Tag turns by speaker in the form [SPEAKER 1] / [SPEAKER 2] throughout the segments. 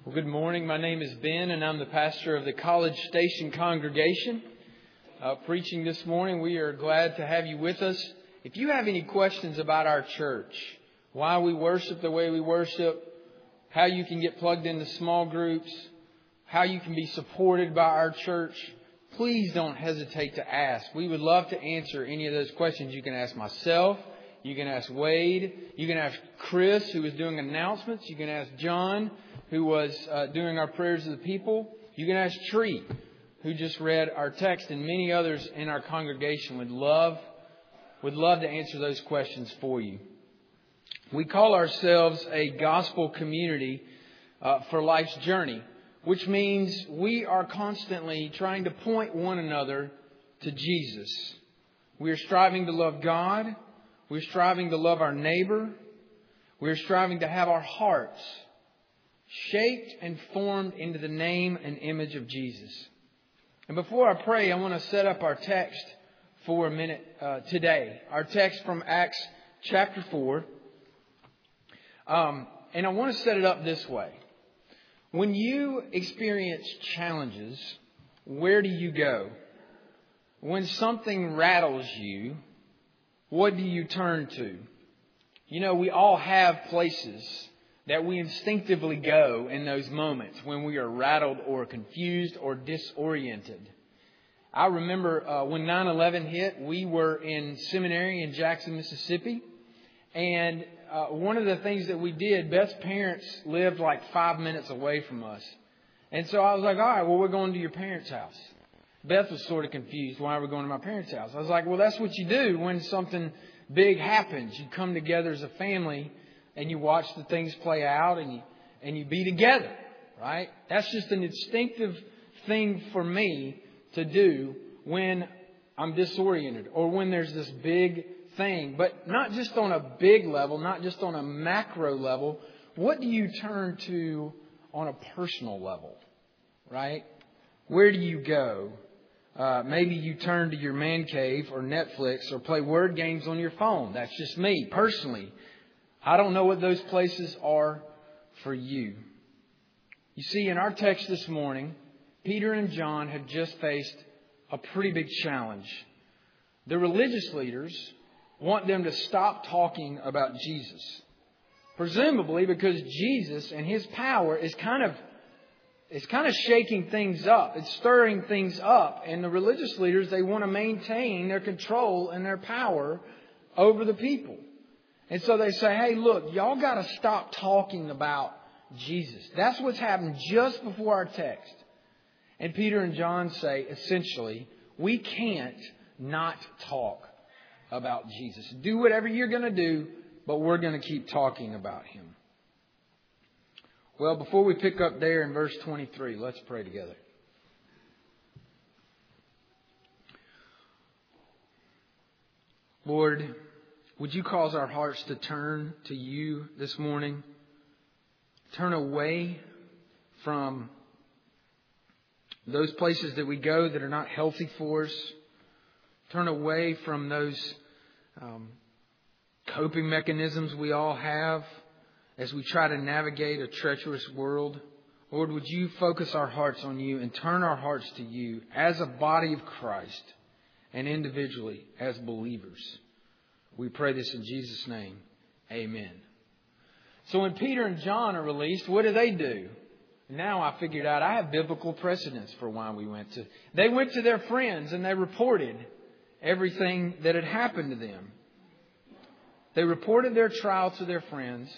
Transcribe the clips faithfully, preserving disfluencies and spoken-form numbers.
[SPEAKER 1] Well, good morning. My name is Ben, and I'm the pastor of the College Station congregation. Uh, preaching this morning, we are glad to have you with us. If you have any questions about our church, why we worship the way we worship, how you can get plugged into small groups, how you can be supported by our church, please don't hesitate to ask. We would love to answer any of those questions. You can ask myself. You can ask Wade. You can ask Chris, who was doing announcements. You can ask John, who was uh, doing our prayers of the people. You can ask Tree, who just read our text, and many others in our congregation would love, would love to answer those questions for you. We call ourselves a gospel community uh, for life's journey, which means we are constantly trying to point one another to Jesus. We are striving to love God. We're striving to love our neighbor. We're striving to have our hearts shaped and formed into the name and image of Jesus. And before I pray, I want to set up our text for a minute uh, today. Our text from Acts chapter four. Um, and I want to set it up this way. When you experience challenges, where do you go? When something rattles you, what do you turn to? You know, we all have places that we instinctively go in those moments when we are rattled or confused or disoriented. I remember uh, when nine eleven hit, we were in seminary in Jackson, Mississippi. And uh, one of the things that we did, Beth's parents lived like five minutes away from us. And so I was like, all right, well, we're going to your parents' house. Beth was sort of confused. Why are we going to my parents' house? I was like, well, that's what you do when something big happens. You come together as a family and you watch the things play out and you, and you be together, right? That's just an instinctive thing for me to do when I'm disoriented or when there's this big thing. But not just on a big level, not just on a macro level. What do you turn to on a personal level, right? Where do you go? Uh, maybe you turn to your man cave or Netflix or play word games on your phone. That's just me personally. I don't know what those places are for you. You see, in our text this morning, Peter and John have just faced a pretty big challenge. The religious leaders want them to stop talking about Jesus. Presumably because Jesus and His power is kind of It's kind of shaking things up. It's stirring things up. And the religious leaders, they want to maintain their control and their power over the people. And so they say, hey, look, y'all got to stop talking about Jesus. That's what's happened just before our text. And Peter and John say, essentially, we can't not talk about Jesus. Do whatever you're going to do, but we're going to keep talking about Him. Well, before we pick up there in verse twenty-three, let's pray together. Lord, would you cause our hearts to turn to you this morning? Turn away from those places that we go that are not healthy for us. Turn away from those um, coping mechanisms we all have as we try to navigate a treacherous world. Lord, would you focus our hearts on you and turn our hearts to you as a body of Christ and individually as believers. We pray this in Jesus' name. Amen. So when Peter and John are released, what do they do? Now I figured out I have biblical precedents for why we went to. They went to their friends and they reported everything that had happened to them. They reported their trial to their friends.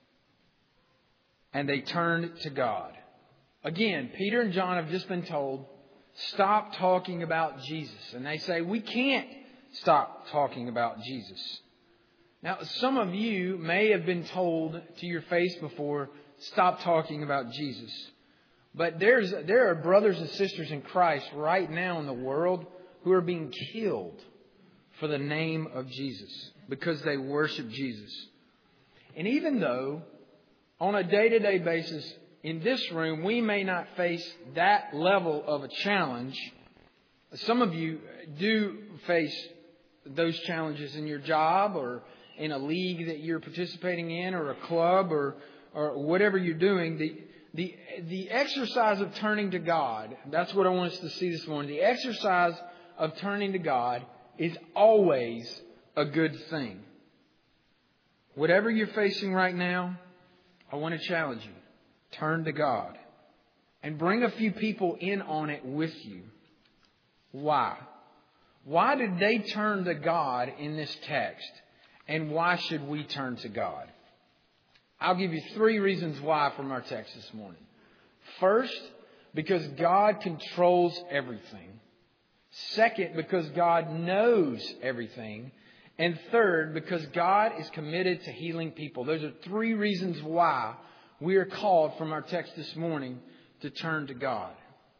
[SPEAKER 1] And they turned to God. Again, Peter and John have just been told, stop talking about Jesus. And they say, we can't stop talking about Jesus. Now, some of you may have been told to your face before, stop talking about Jesus. But there's there are brothers and sisters in Christ right now in the world who are being killed for the name of Jesus because they worship Jesus. And even though on a day-to-day basis, in this room, we may not face that level of a challenge. Some of you do face those challenges in your job or in a league that you're participating in or a club or, or whatever you're doing. The, the, the exercise of turning to God, that's what I want us to see this morning. The exercise of turning to God is always a good thing. Whatever you're facing right now, I want to challenge you. Turn to God. And bring a few people in on it with you. Why? Why did they turn to God in this text? And why should we turn to God? I'll give you three reasons why from our text this morning. First, because God controls everything. Second, because God knows everything. And third, because God is committed to healing people. Those are three reasons why we are called from our text this morning to turn to God.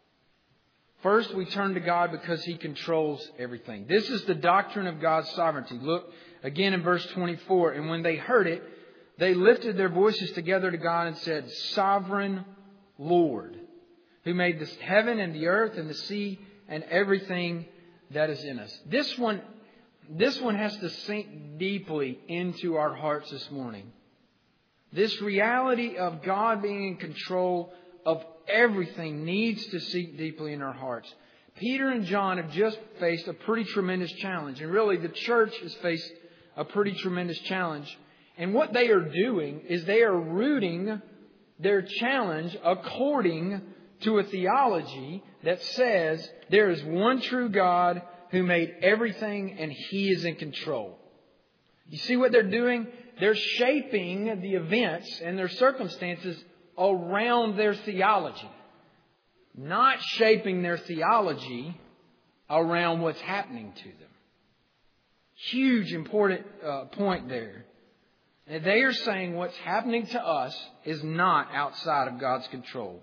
[SPEAKER 1] First, we turn to God because He controls everything. This is the doctrine of God's sovereignty. Look again in verse twenty-four. And when they heard it, they lifted their voices together to God and said, Sovereign Lord, who made the heaven and the earth and the sea and everything that is in us. This one, this one has to sink deeply into our hearts this morning. This reality of God being in control of everything needs to sink deeply in our hearts. Peter and John have just faced a pretty tremendous challenge. And really, the church has faced a pretty tremendous challenge. And what they are doing is they are rooting their challenge according to a theology that says there is one true God who made everything and He is in control. You see what they're doing? They're shaping the events and their circumstances around their theology. Not shaping their theology around what's happening to them. Huge important uh, point there. And they are saying what's happening to us is not outside of God's control.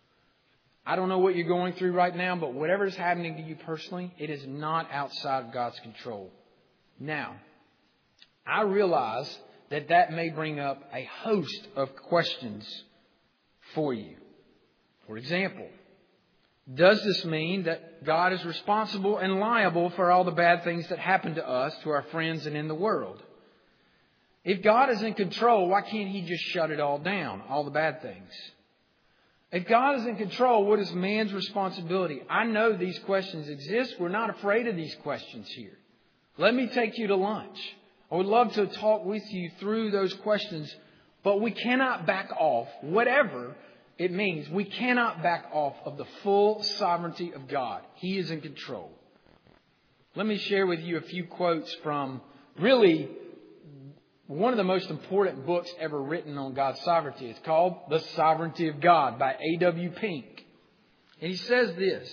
[SPEAKER 1] I don't know what you're going through right now, but whatever is happening to you personally, it is not outside of God's control. Now, I realize that that may bring up a host of questions for you. For example, does this mean that God is responsible and liable for all the bad things that happen to us, to our friends, and in the world? If God is in control, why can't He just shut it all down, all the bad things? If God is in control, what is man's responsibility? I know these questions exist. We're not afraid of these questions here. Let me take you to lunch. I would love to talk with you through those questions, but we cannot back off, whatever it means, we cannot back off of the full sovereignty of God. He is in control. Let me share with you a few quotes from really one of the most important books ever written on God's sovereignty. It's called The Sovereignty of God by A W Pink. And he says this: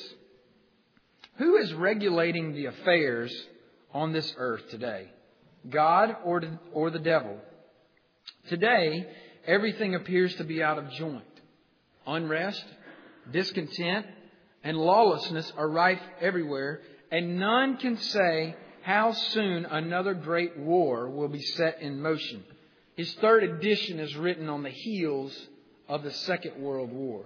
[SPEAKER 1] who is regulating the affairs on this earth today? God or the, or the devil? Today, everything appears to be out of joint. Unrest, discontent, and lawlessness are rife everywhere, and none can say how soon another great war will be set in motion. His third edition is written on the heels of the Second World War.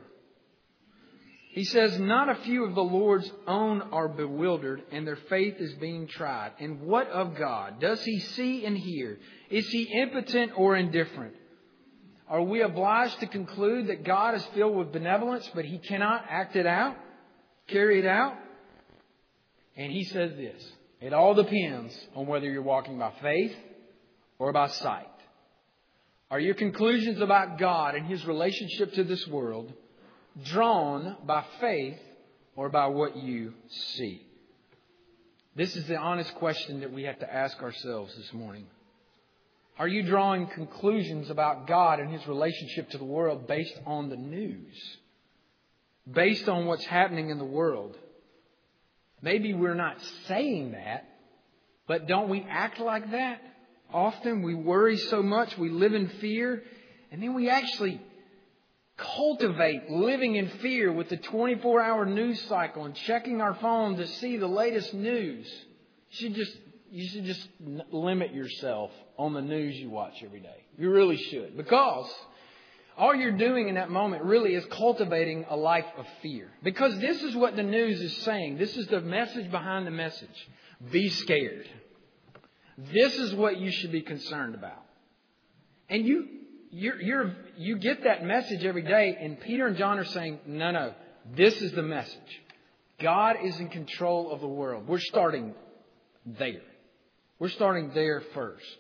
[SPEAKER 1] He says, not a few of the Lord's own are bewildered, and their faith is being tried. And what of God? Does He see and hear? Is He impotent or indifferent? Are we obliged to conclude that God is filled with benevolence, but He cannot act it out, carry it out? And he says this: it all depends on whether you're walking by faith or by sight. Are your conclusions about God and His relationship to this world drawn by faith or by what you see? This is the honest question that we have to ask ourselves this morning. Are you drawing conclusions about God and His relationship to the world based on the news? Based on what's happening in the world? Maybe we're not saying that, but don't we act like that? Often we worry so much, we live in fear, and then we actually cultivate living in fear with the twenty-four hour news cycle and checking our phone to see the latest news. You should just you should just limit yourself on the news you watch every day. You really should. Because all you're doing in that moment really is cultivating a life of fear. Because this is what the news is saying. This is the message behind the message. Be scared. This is what you should be concerned about. And you you're, you're, you get that message every day, and Peter and John are saying, no, no, this is the message. God is in control of the world. We're starting there. We're starting there first.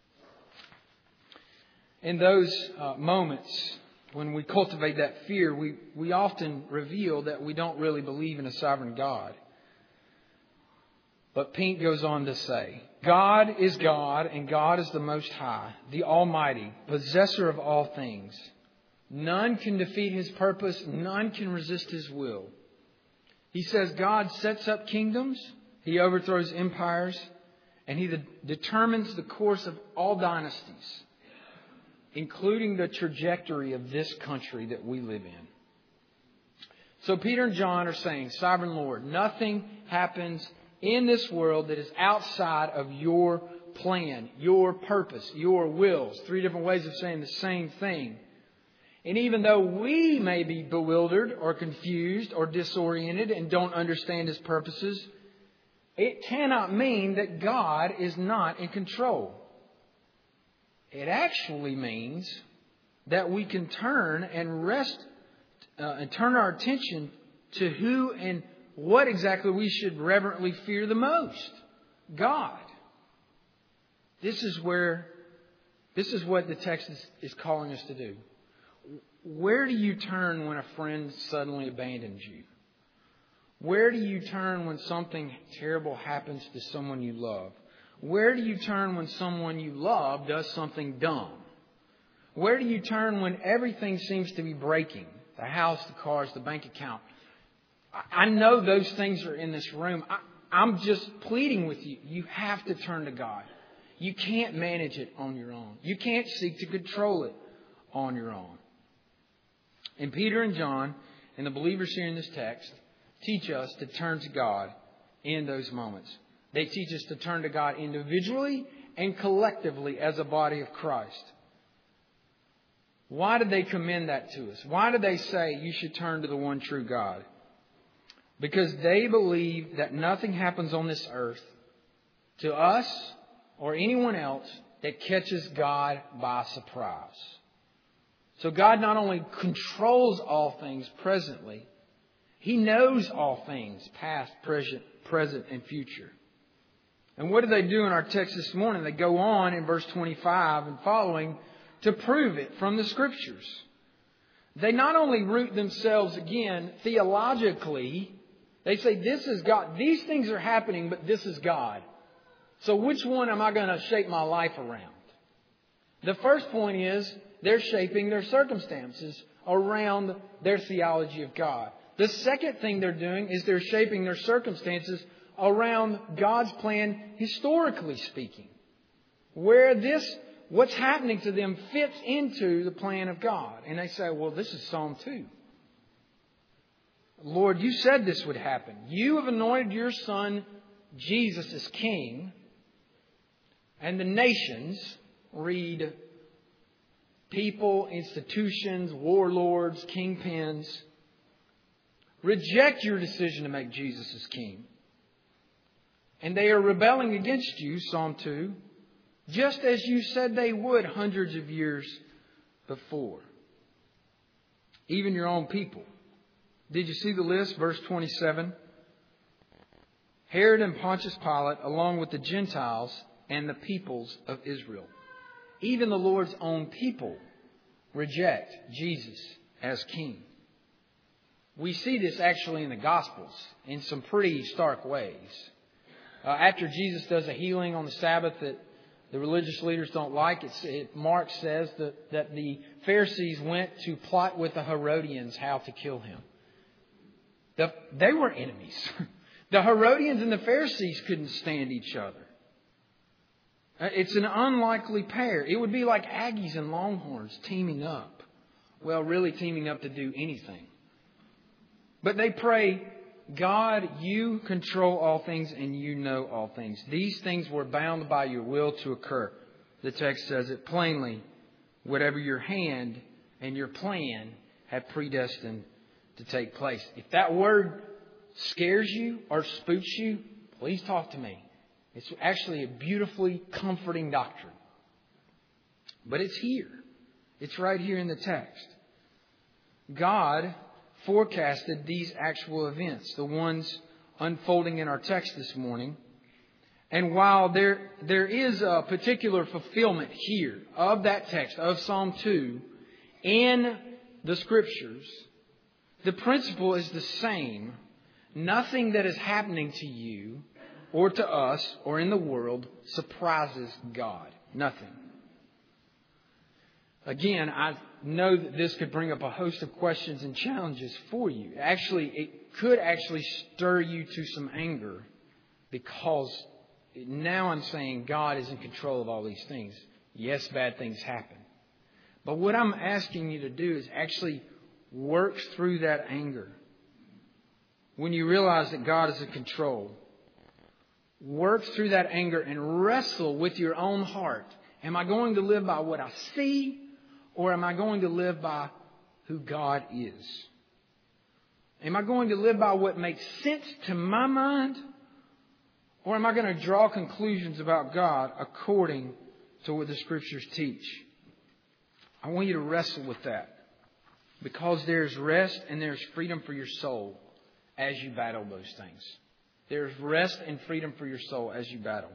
[SPEAKER 1] In those uh, moments when we cultivate that fear, we, we often reveal that we don't really believe in a sovereign God. But Pink goes on to say, God is God, and God is the Most High, the Almighty, possessor of all things. None can defeat His purpose. None can resist His will. He says God sets up kingdoms. He overthrows empires. And He de- determines the course of all dynasties, including the trajectory of this country that we live in. So Peter and John are saying, Sovereign Lord, nothing happens in this world that is outside of your plan, your purpose, your wills. Three different ways of saying the same thing. And even though we may be bewildered or confused or disoriented and don't understand His purposes, it cannot mean that God is not in control. It actually means that we can turn and rest uh, and turn our attention to who and what exactly we should reverently fear the most. God. This is where, this is what the text is, is calling us to do. Where do you turn when a friend suddenly abandons you? Where do you turn when something terrible happens to someone you love? Where do you turn when someone you love does something dumb? Where do you turn when everything seems to be breaking? The house, the cars, the bank account. I know those things are in this room. I, I'm just pleading with you. You have to turn to God. You can't manage it on your own. You can't seek to control it on your own. And Peter and John and the believers here in this text teach us to turn to God in those moments. They teach us to turn to God individually and collectively as a body of Christ. Why did they commend that to us? Why did they say you should turn to the one true God? Because they believe that nothing happens on this earth to us or anyone else that catches God by surprise. So God not only controls all things presently, He knows all things, past, present, present, and future. And what do they do in our text this morning? They go on in verse twenty-five and following to prove it from the Scriptures. They not only root themselves again theologically, they say this is God. These things are happening, but this is God. So which one am I going to shape my life around? The first point is they're shaping their circumstances around their theology of God. The second thing they're doing is they're shaping their circumstances around God's plan, historically speaking. Where this, what's happening to them fits into the plan of God. And they say, well, this is Psalm two. Lord, you said this would happen. You have anointed your Son, Jesus, as King. And the nations, read people, institutions, warlords, kingpins, reject your decision to make Jesus as King. And they are rebelling against you, Psalm two, just as you said they would hundreds of years before. Even your own people. Did you see the list? Verse twenty-seven. Herod and Pontius Pilate, along with the Gentiles and the peoples of Israel. Even the Lord's own people reject Jesus as King. We see this actually in the Gospels in some pretty stark ways. Uh, after Jesus does a healing on the Sabbath that the religious leaders don't like, it's, it, Mark says that, that the Pharisees went to plot with the Herodians how to kill Him. The, they were enemies. The Herodians and the Pharisees couldn't stand each other. It's an unlikely pair. It would be like Aggies and Longhorns teaming up. Well, really teaming up to do anything. But they pray, God, you control all things and you know all things. These things were bound by your will to occur. The text says it plainly. Whatever your hand and your plan have predestined to take place. If that word scares you or spooks you, please talk to me. It's actually a beautifully comforting doctrine. But it's here. It's right here in the text. God forecasted these actual events, the ones unfolding in our text this morning. And while there there is a particular fulfillment here of that text, of Psalm two, in the Scriptures, the principle is the same. Nothing that is happening to you or to us or in the world surprises God. Nothing. Again, I know that this could bring up a host of questions and challenges for you. Actually, it could actually stir you to some anger, because now I'm saying God is in control of all these things. Yes, bad things happen. But what I'm asking you to do is actually work through that anger. When you realize that God is in control, work through that anger and wrestle with your own heart. Am I going to live by what I see? Or am I going to live by who God is? Am I going to live by what makes sense to my mind? Or am I going to draw conclusions about God according to what the Scriptures teach? I want you to wrestle with that, because there's rest and there's freedom for your soul as you battle those things. There's rest and freedom for your soul as you battle.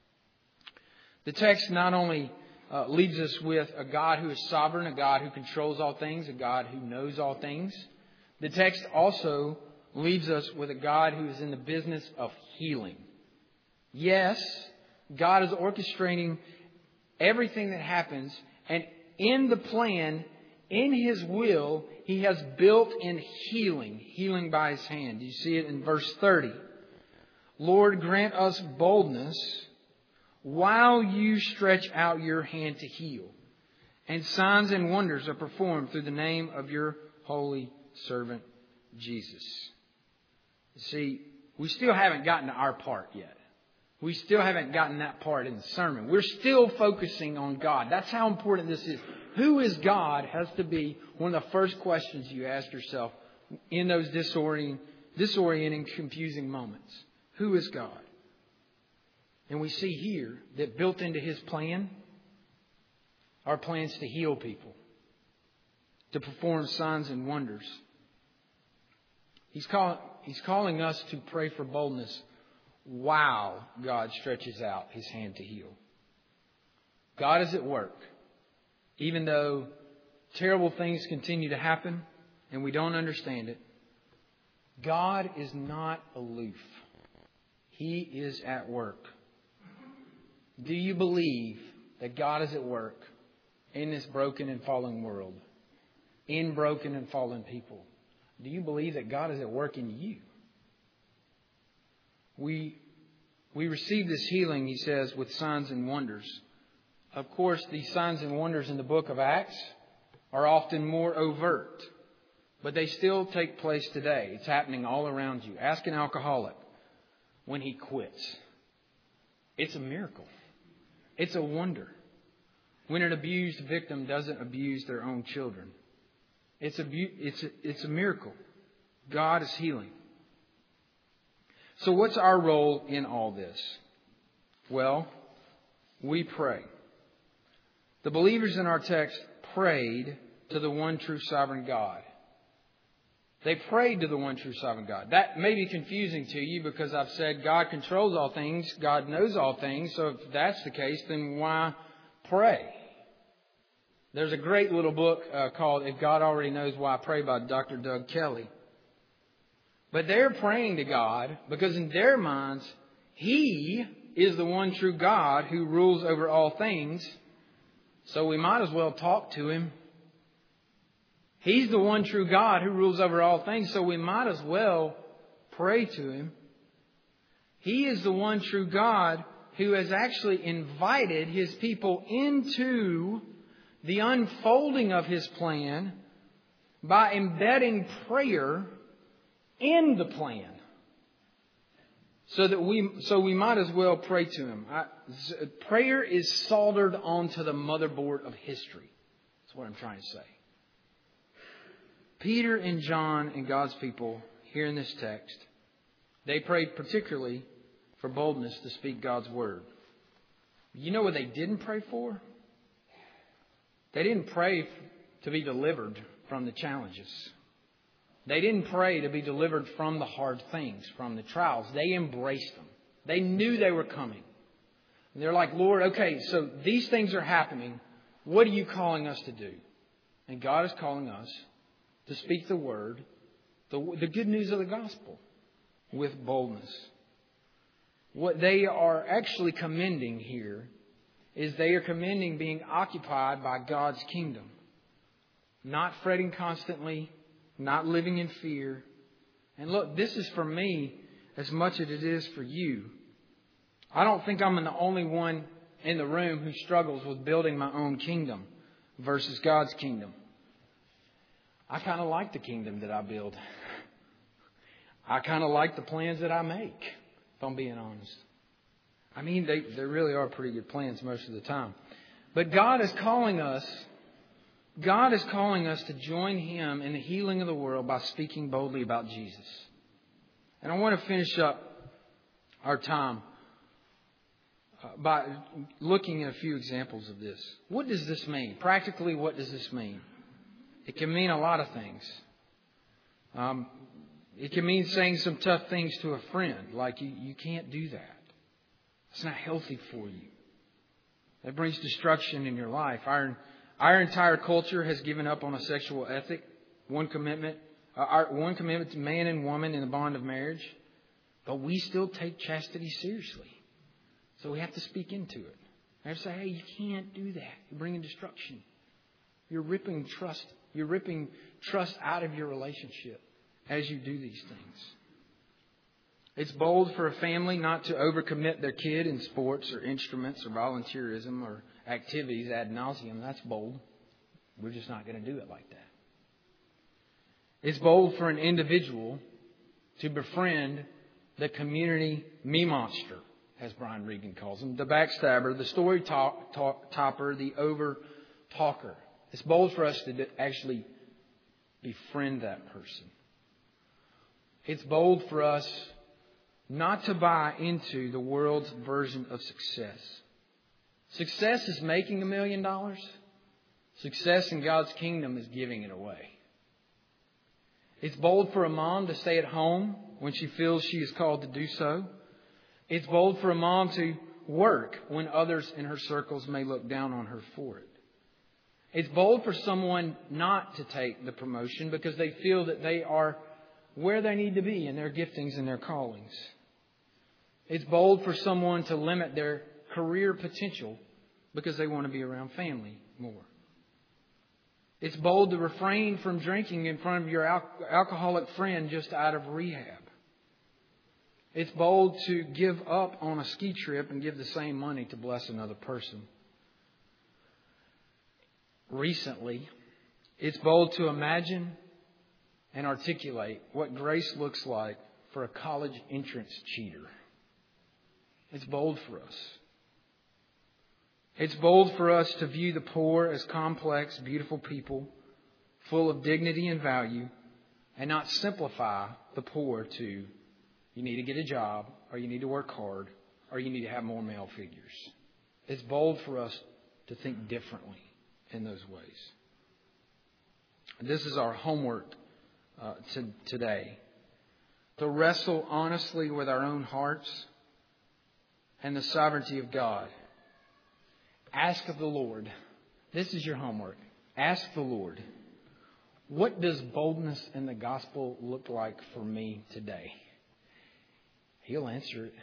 [SPEAKER 1] The text not only Uh, leaves us with a God who is sovereign, a God who controls all things, a God who knows all things. The text also leaves us with a God who is in the business of healing. Yes, God is orchestrating everything that happens, and in the plan, in His will, He has built in healing, healing by His hand. You see it in verse thirty. Lord, grant us boldness while you stretch out your hand to heal, and signs and wonders are performed through the name of your holy servant, Jesus. You see, we still haven't gotten to our part yet. We still haven't gotten that part in the sermon. We're still focusing on God. That's how important this is. Who is God has to be one of the first questions you ask yourself in those disorienting, disorienting, confusing moments. Who is God? And we see here that built into His plan are plans to heal people, to perform signs and wonders. He's, call, he's calling us to pray for boldness while God stretches out His hand to heal. God is at work. Even though terrible things continue to happen and we don't understand it, God is not aloof. He is at work. Do you believe that God is at work in this broken and fallen world, in broken and fallen people? Do you believe that God is at work in you? We we receive this healing, he says, with signs and wonders. Of course, these signs and wonders in the book of Acts are often more overt, but they still take place today. It's happening all around you. Ask an alcoholic when he quits. It's a miracle. It's a wonder. When an abused victim doesn't abuse their own children. It's a, it's a, it's a miracle. God is healing. So what's our role in all this? Well, we pray. The believers in our text prayed to the one true sovereign God. They prayed to the one true sovereign God. That may be confusing to you because I've said God controls all things. God knows all things. So if that's the case, then why pray? There's a great little book uh, called If God Already Knows Why I Pray by Doctor Doug Kelly. But they're praying to God because in their minds, He is the one true God who rules over all things. So we might as well talk to Him. He's the one true God who rules over all things, so we might as well pray to Him. He is the one true God who has actually invited His people into the unfolding of His plan by embedding prayer in the plan. So that we, so we might as well pray to Him. I, prayer is soldered onto the motherboard of history. That's what I'm trying to say. Peter and John and God's people here in this text, they prayed particularly for boldness to speak God's word. You know what they didn't pray for? They didn't pray to be delivered from the challenges. They didn't pray to be delivered from the hard things, from the trials. They embraced them. They knew they were coming. And they're like, Lord, okay, so these things are happening. What are you calling us to do? And God is calling us to speak the word, the, the good news of the gospel, with boldness. What they are actually commending here is they are commending being occupied by God's kingdom. Not fretting constantly, not living in fear. And look, this is for me as much as it is for you. I don't think I'm the only one in the room who struggles with building my own kingdom versus God's kingdom. I kind of like the kingdom that I build. I kind of like the plans that I make, if I'm being honest. I mean, they, they really are pretty good plans most of the time. But God is calling us, God is calling us to join Him in the healing of the world by speaking boldly about Jesus. And I want to finish up our time by looking at a few examples of this. What does this mean? Practically, what does this mean? It can mean a lot of things. Um, it can mean saying some tough things to a friend, like you, you can't do that. It's not healthy for you. That brings destruction in your life. Our, our entire culture has given up on a sexual ethic. One commitment, uh, our, one commitment to man and woman in the bond of marriage. But we still take chastity seriously. So we have to speak into it. I have to say, hey, you can't do that. You're bringing destruction. You're ripping trust. You're ripping trust out of your relationship as you do these things. It's bold for a family not to overcommit their kid in sports or instruments or volunteerism or activities ad nauseum. That's bold. We're just not going to do it like that. It's bold for an individual to befriend the community me monster, as Brian Regan calls him, the backstabber, the story talk, talk, topper, the over talker. It's bold for us to actually befriend that person. It's bold for us not to buy into the world's version of success. Success is making a million dollars. Success in God's kingdom is giving it away. It's bold for a mom to stay at home when she feels she is called to do so. It's bold for a mom to work when others in her circles may look down on her for it. It's bold for someone not to take the promotion because they feel that they are where they need to be in their giftings and their callings. It's bold for someone to limit their career potential because they want to be around family more. It's bold to refrain from drinking in front of your al- alcoholic friend just out of rehab. It's bold to give up on a ski trip and give the same money to bless another person. Recently, it's bold to imagine and articulate what grace looks like for a college entrance cheater. It's bold for us. It's bold for us to view the poor as complex, beautiful people, full of dignity and value, and not simplify the poor to you need to get a job, or you need to work hard, or you need to have more male figures. It's bold for us to think differently in those ways. This is our homework uh, to, today. To wrestle honestly with our own hearts and the sovereignty of God. Ask of the Lord. This is your homework. Ask the Lord, what does boldness in the gospel look like for me today? He'll answer it.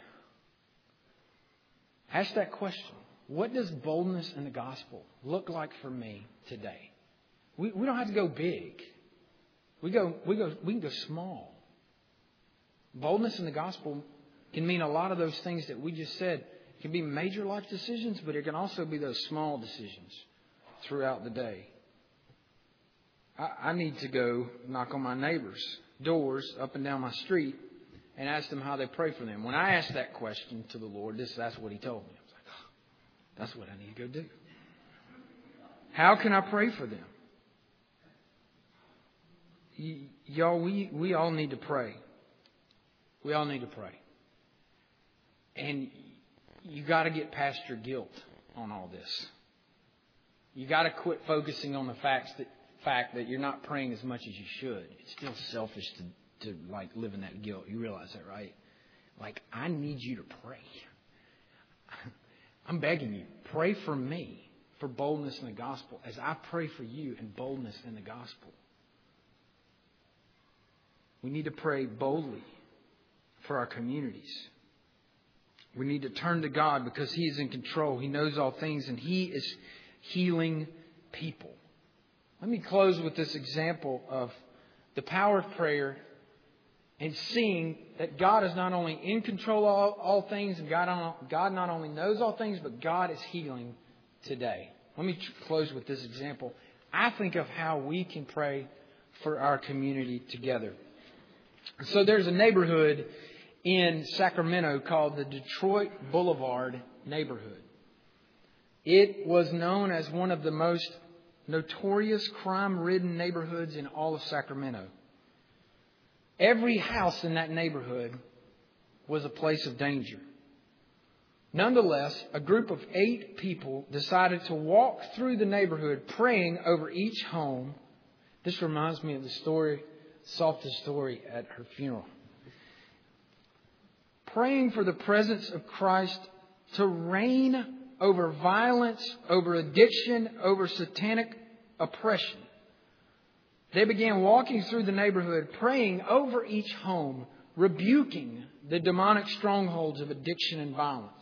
[SPEAKER 1] Ask that question. What does boldness in the gospel look like for me today? We, we don't have to go big. We go, we go, we can go small. Boldness in the gospel can mean a lot of those things that we just said. It can be major life decisions, but it can also be those small decisions throughout the day. I, I need to go knock on my neighbors' doors up and down my street and ask them how they pray for them. When I asked that question to the Lord, this that's what He told me. I was like, oh, that's what I need to go do. How can I pray for them? Y- y'all, we, we all need to pray. We all need to pray. And you got to get past your guilt on all this. You got to quit focusing on the facts that, fact that you're not praying as much as you should. It's still selfish to, to like live in that guilt. You realize that, right? Like, I need you to pray. I'm begging you, pray for me for boldness in the gospel as I pray for you in boldness in the gospel. We need to pray boldly for our communities. We need to turn to God because He is in control. He knows all things and He is healing people. Let me close with this example of the power of prayer and seeing that God is not only in control of all, all things and God, God not only knows all things, but God is healing today. Let me close with this example. I think of how we can pray for our community together. So there's a neighborhood in Sacramento called the Detroit Boulevard neighborhood. It was known as one of the most notorious crime-ridden neighborhoods in all of Sacramento. Every house in that neighborhood was a place of danger. Nonetheless, a group of eight people decided to walk through the neighborhood praying over each home. This reminds me of the story, Softa's story at her funeral. Praying for the presence of Christ to reign over violence, over addiction, over satanic oppression. They began walking through the neighborhood, praying over each home, rebuking the demonic strongholds of addiction and violence.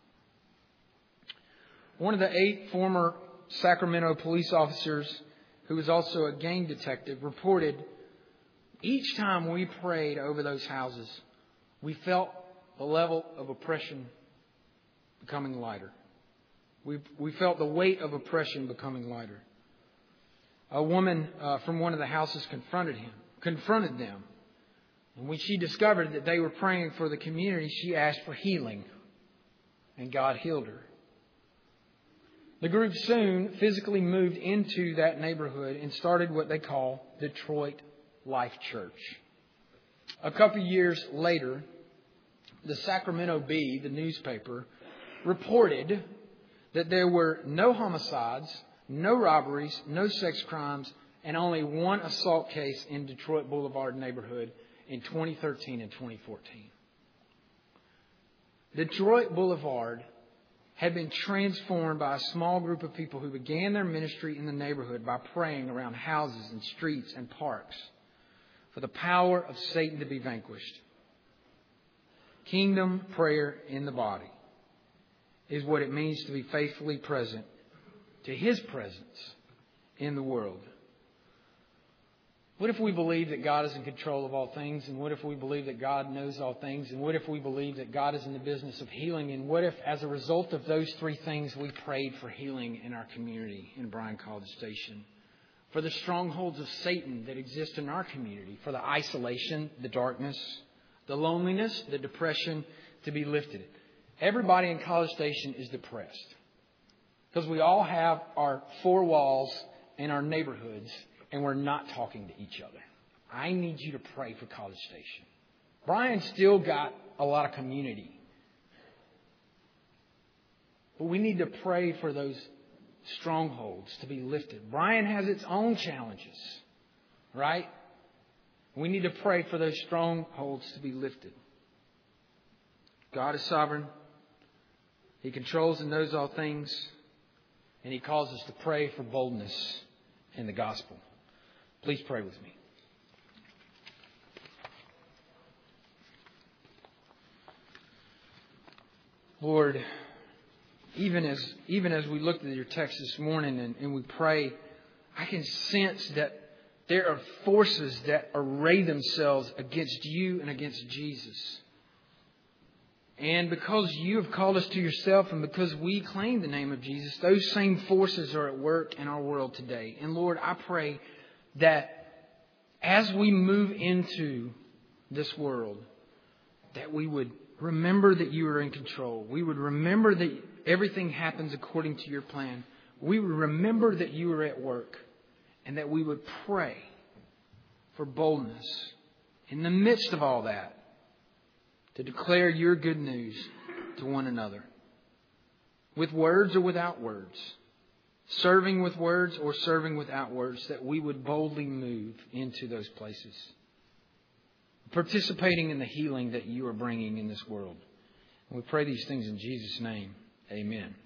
[SPEAKER 1] One of the eight former Sacramento police officers, who was also a gang detective, reported, each time we prayed over those houses, we felt the level of oppression becoming lighter. We, we felt the weight of oppression becoming lighter. A woman uh, from one of the houses confronted him, confronted them. And when she discovered that they were praying for the community, she asked for healing. And God healed her. The group soon physically moved into that neighborhood and started what they call Detroit Life Church. A couple of years later, the Sacramento Bee, the newspaper, reported that there were no homicides, no robberies, no sex crimes, and only one assault case in Detroit Boulevard neighborhood in twenty thirteen and twenty fourteen. Detroit Boulevard had been transformed by a small group of people who began their ministry in the neighborhood by praying around houses and streets and parks for the power of Satan to be vanquished. Kingdom prayer in the body is what it means to be faithfully present to His presence in the world. What if we believe that God is in control of all things? And what if we believe that God knows all things? And what if we believe that God is in the business of healing? And what if, as a result of those three things, we prayed for healing in our community in Bryan College Station? For the strongholds of Satan that exist in our community. For the isolation, the darkness, the loneliness, the depression to be lifted. Everybody in College Station is depressed. Because we all have our four walls in our neighborhoods and we're not talking to each other. I need you to pray for College Station. Bryan's still got a lot of community. But we need to pray for those strongholds to be lifted. Bryan has its own challenges, right? We need to pray for those strongholds to be lifted. God is sovereign. He controls and knows all things. And He calls us to pray for boldness in the gospel. Please pray with me. Lord, even as even as we looked at your text this morning and, and we pray, I can sense that there are forces that array themselves against you and against Jesus. And because you have called us to yourself and because we claim the name of Jesus, those same forces are at work in our world today. And Lord, I pray that as we move into this world, that we would remember that you are in control. We would remember that everything happens according to your plan. We would remember that you are at work and that we would pray for boldness in the midst of all that to declare your good news to one another with words or without words. serving with words or serving without words, that we would boldly move into those places, participating in the healing that you are bringing in this world. And we pray these things in Jesus' name. Amen.